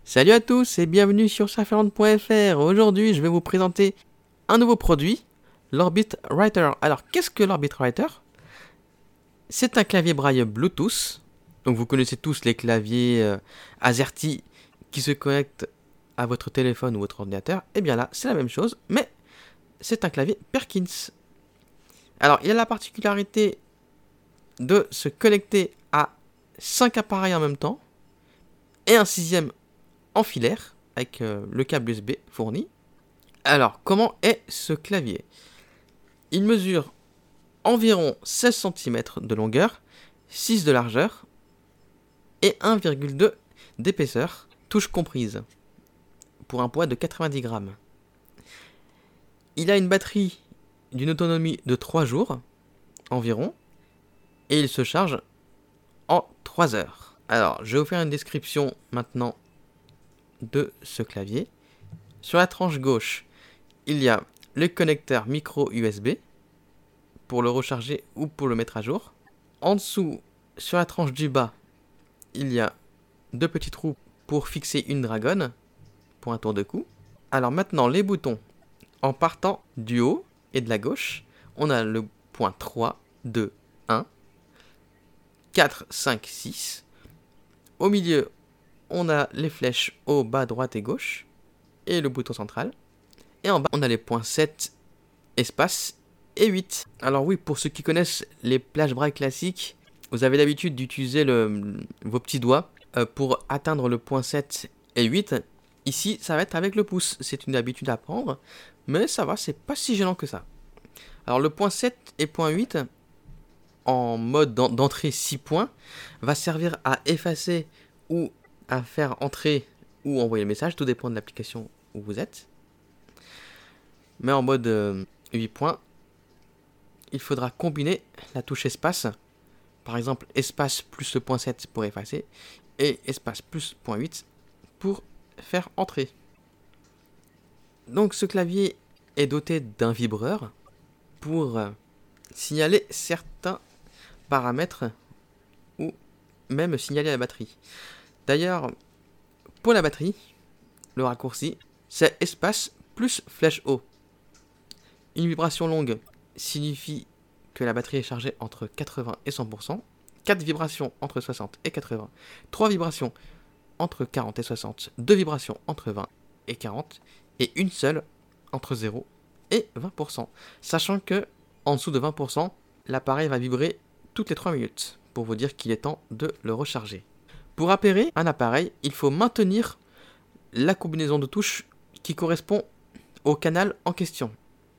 Salut à tous et bienvenue sur Saferland.fr. Aujourd'hui, je vais vous présenter un nouveau produit, l'Orbit Writer. Alors, qu'est-ce que l'Orbit Writer ? C'est un clavier braille Bluetooth. Donc, vous connaissez tous les claviers AZERTY qui se connectent à votre téléphone ou votre ordinateur. Et bien là, c'est la même chose, mais c'est un clavier Perkins. Alors, il a la particularité de se connecter à 5 appareils en même temps et un sixième en filaire avec le câble USB fourni. Alors, comment est ce clavier ? Il mesure environ 16 cm de longueur, 6 de largeur et 1,2 d'épaisseur, touche comprise, pour un poids de 90 grammes. Il a une batterie d'une autonomie de 3 jours environ et il se charge en 3 heures. Alors, je vais vous faire une description maintenant de ce clavier. Sur la tranche gauche, il y a le connecteur micro USB pour le recharger ou pour le mettre à jour. En dessous, sur la tranche du bas, il y a 2 petits trous pour fixer une dragonne pour un tour de cou. Alors maintenant, les boutons. En partant du haut et de la gauche, on a le point 3, 2, 1, 4, 5, 6. Au milieu, on a les flèches haut, bas, droite et gauche, et le bouton central. Et en bas, on a les points 7, espace et 8. Alors oui, pour ceux qui connaissent les plages braille classiques, vous avez l'habitude d'utiliser vos petits doigts pour atteindre le point 7 et 8. Ici, ça va être avec le pouce. C'est une habitude à prendre, mais ça va, c'est pas si gênant que ça. Alors le point 7 et point 8, en mode d'entrée 6 points, va servir à effacer ou à faire entrer ou envoyer le message, tout dépend de l'application où vous êtes. Mais en mode 8 points, il faudra combiner la touche espace, par exemple espace plus le point 7 pour effacer, et espace plus point 8 pour faire entrer. Donc ce clavier est doté d'un vibreur pour signaler certains paramètres ou même signaler la batterie. D'ailleurs, pour la batterie, le raccourci, c'est espace plus flèche haut. Une vibration longue signifie que la batterie est chargée entre 80 et 100%. 4 vibrations entre 60 et 80. 3 vibrations entre 40 et 60. 2 vibrations entre 20 et 40. Et une seule entre 0 et 20%. Sachant que en dessous de 20%, l'appareil va vibrer toutes les 3 minutes pour vous dire qu'il est temps de le recharger. Pour appairer un appareil, il faut maintenir la combinaison de touches qui correspond au canal en question.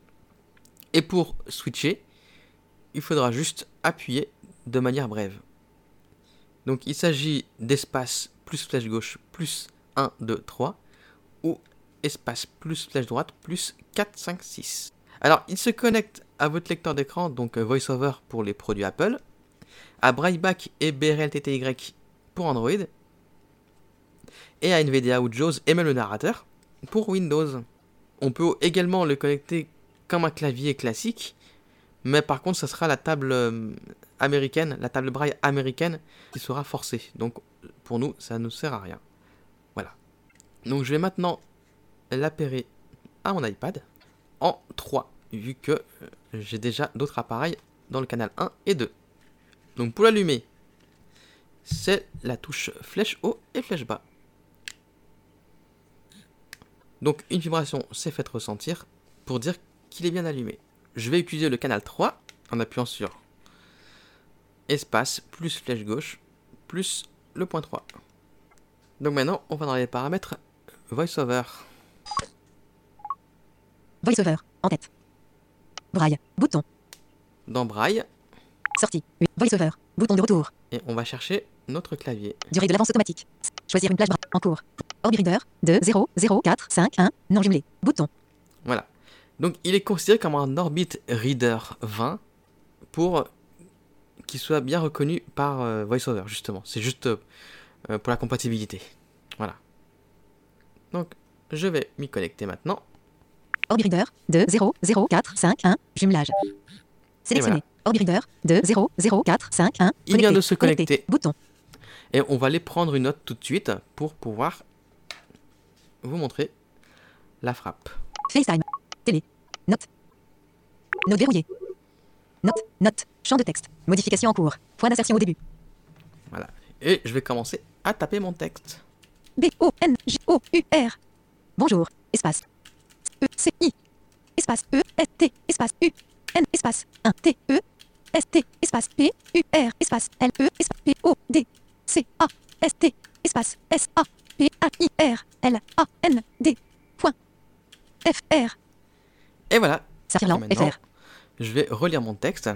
Et pour switcher, il faudra juste appuyer de manière brève. Donc il s'agit d'espace plus flèche gauche plus 1, 2, 3 ou espace plus flèche droite plus 4, 5, 6. Alors il se connecte à votre lecteur d'écran, donc VoiceOver pour les produits Apple, à Brailleback et BRLTTY pour Android, et à NVDA ou JAWS et même le narrateur pour Windows. On peut également le connecter comme un clavier classique, mais par contre ça sera la table américaine, la table braille américaine qui sera forcée. Donc pour nous ça ne sert à rien. Voilà. Donc je vais maintenant l'appairer à mon iPad en 3, vu que j'ai déjà d'autres appareils dans le canal 1 et 2. Donc pour l'allumer, c'est la touche flèche haut et flèche bas. Donc une vibration s'est faite ressentir pour dire qu'il est bien allumé. Je vais utiliser le canal 3 en appuyant sur espace plus flèche gauche plus le point 3. Donc maintenant, on va dans les paramètres VoiceOver. VoiceOver, en tête. Braille, bouton. Dans Braille. Sortie. VoiceOver, bouton de retour. Et on va chercher notre clavier. Durée de l'avance automatique. Choisir une plage braille en cours. Orbit Reader 2 0 0 4 5 1 non jumelé. Bouton. Voilà. Donc il est considéré comme un Orbit Reader 20 pour qu'il soit bien reconnu par VoiceOver justement. C'est juste pour la compatibilité. Voilà. Donc je vais m'y connecter maintenant. Orbit Reader 2 0 0 4 5 1 jumelage. Sélectionné. Voilà. Orbit Reader 2 0 0 4 5 1. Il vient de se connecter. Bouton. Et on va aller prendre une note tout de suite pour pouvoir vous montrer la frappe. FaceTime. Télé. Note. Note verrouillée. Note. Note. Champ de texte. Modification en cours. Point d'insertion au début. Voilà. Et je vais commencer à taper mon texte. B-O-N-J-O-U-R. Bonjour. Espace. E-C-I. Espace E-S-T. Espace U-N. Espace 1. T-E. S-T. Espace P-U-R. Espace L-E. Espace P-O-D. C-A-S-T. Espace S-A-P-A-I-R-L-A-N-D. Point. F-R. Et voilà. Saphirland. Et maintenant, FR. je vais relire mon texte.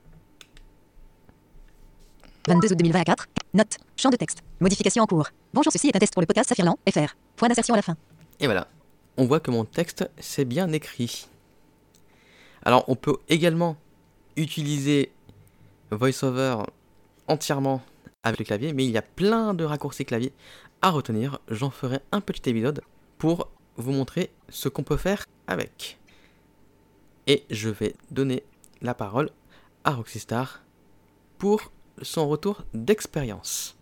22 août 2024. Note. Champ de texte. Modification en cours. Bonjour, ceci est un test pour le podcast Saphirland. FR. Point d'insertion à la fin. Et voilà. On voit que mon texte, c'est bien écrit. Alors, on peut également utiliser VoiceOver entièrement avec le clavier, mais il y a plein de raccourcis clavier à retenir. J'en ferai un petit épisode pour vous montrer ce qu'on peut faire avec. Et je vais donner la parole à Roxystar pour son retour d'expérience.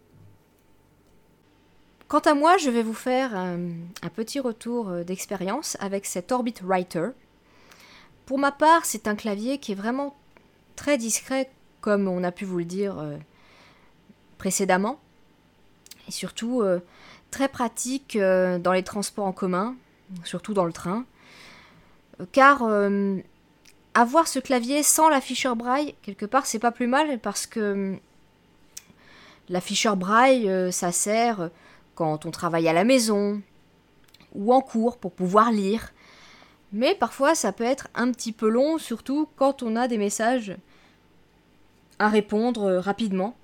Quant à moi, je vais vous faire un petit retour d'expérience avec cet Orbit Writer. Pour ma part, c'est un clavier qui est vraiment très discret, comme on a pu vous le dire précédemment, et surtout très pratique dans les transports en commun, surtout dans le train, car avoir ce clavier sans la Fisher Braille, quelque part, c'est pas plus mal, parce que la Fisher Braille, ça sert quand on travaille à la maison ou en cours pour pouvoir lire. Mais parfois, ça peut être un petit peu long, surtout quand on a des messages à répondre rapidement.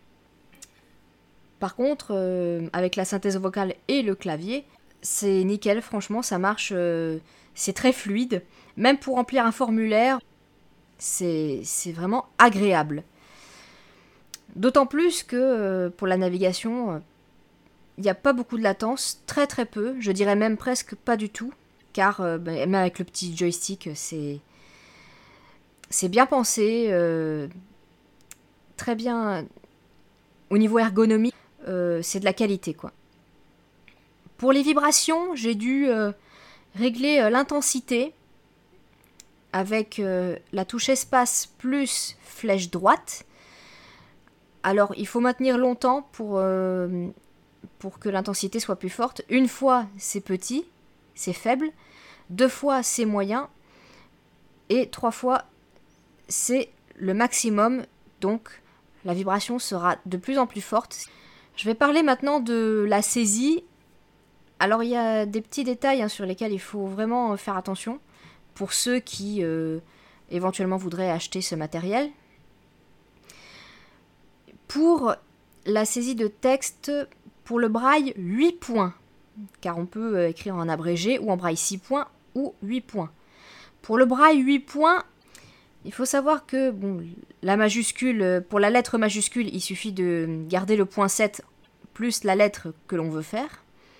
Par contre, avec la synthèse vocale et le clavier, c'est nickel, franchement, ça marche, c'est très fluide. Même pour remplir un formulaire, c'est vraiment agréable. D'autant plus que pour la navigation, il n'y a pas beaucoup de latence, très très peu, je dirais même presque pas du tout, car même avec le petit joystick, c'est bien pensé, très bien au niveau ergonomie, c'est de la qualité quoi. Pour les vibrations, j'ai dû régler l'intensité avec la touche espace plus flèche droite. Alors il faut maintenir longtemps pour que l'intensité soit plus forte. Une fois c'est petit, c'est faible, 2 fois c'est moyen, et 3 fois c'est le maximum, donc la vibration sera de plus en plus forte. Je vais parler maintenant de la saisie. Alors il y a des petits détails sur lesquels il faut vraiment faire attention pour ceux qui éventuellement voudraient acheter ce matériel. Pour la saisie de texte, pour le braille 8 points, car on peut écrire en abrégé ou en braille 6 points ou 8 points. Pour le braille 8 points, il faut savoir que la majuscule, pour la lettre majuscule, il suffit de garder le point 7 plus la lettre que l'on veut faire.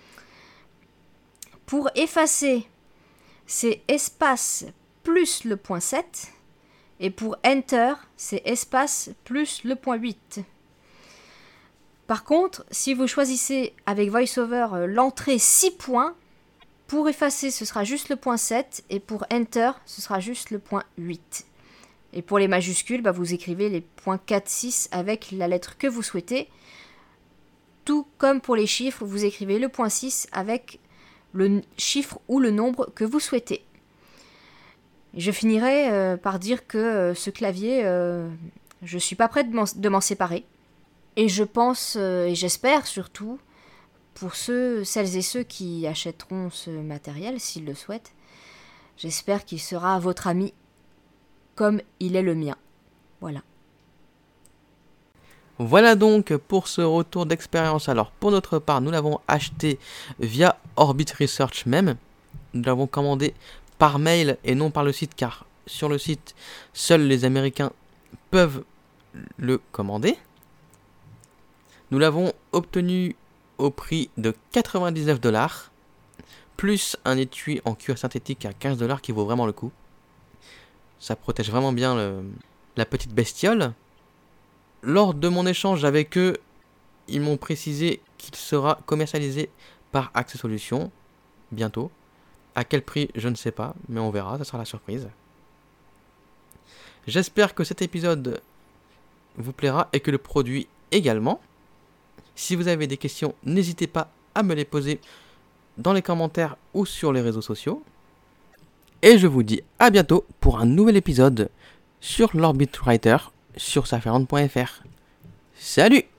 Pour effacer, c'est espace plus le point 7. Et pour Enter, c'est espace plus le point 8. Par contre, si vous choisissez avec VoiceOver l'entrée 6 points, pour effacer, ce sera juste le point 7. Et pour Enter, ce sera juste le point 8. Et pour les majuscules, vous écrivez les points 4, 6 avec la lettre que vous souhaitez. Tout comme pour les chiffres, vous écrivez le point 6 avec le chiffre ou le nombre que vous souhaitez. Je finirai par dire que ce clavier, je ne suis pas prête de m'en séparer. Et je pense, et j'espère surtout, pour celles et ceux qui achèteront ce matériel, s'ils le souhaitent, j'espère qu'il sera votre ami comme il est le mien. Voilà. Voilà donc pour ce retour d'expérience. Alors pour notre part, nous l'avons acheté via Orbit Research même. Nous l'avons commandé par mail et non par le site, car sur le site, seuls les Américains peuvent le commander. Nous l'avons obtenu au prix de 99$, plus un étui en cuir synthétique à 15$ qui vaut vraiment le coup. Ça protège vraiment bien la petite bestiole. Lors de mon échange avec eux, ils m'ont précisé qu'il sera commercialisé par Access Solutions bientôt. À quel prix, je ne sais pas, mais on verra, ça sera la surprise. J'espère que cet épisode vous plaira et que le produit également. Si vous avez des questions, n'hésitez pas à me les poser dans les commentaires ou sur les réseaux sociaux. Et je vous dis à bientôt pour un nouvel épisode sur l'Orbit Writer sur saferland.fr. Salut!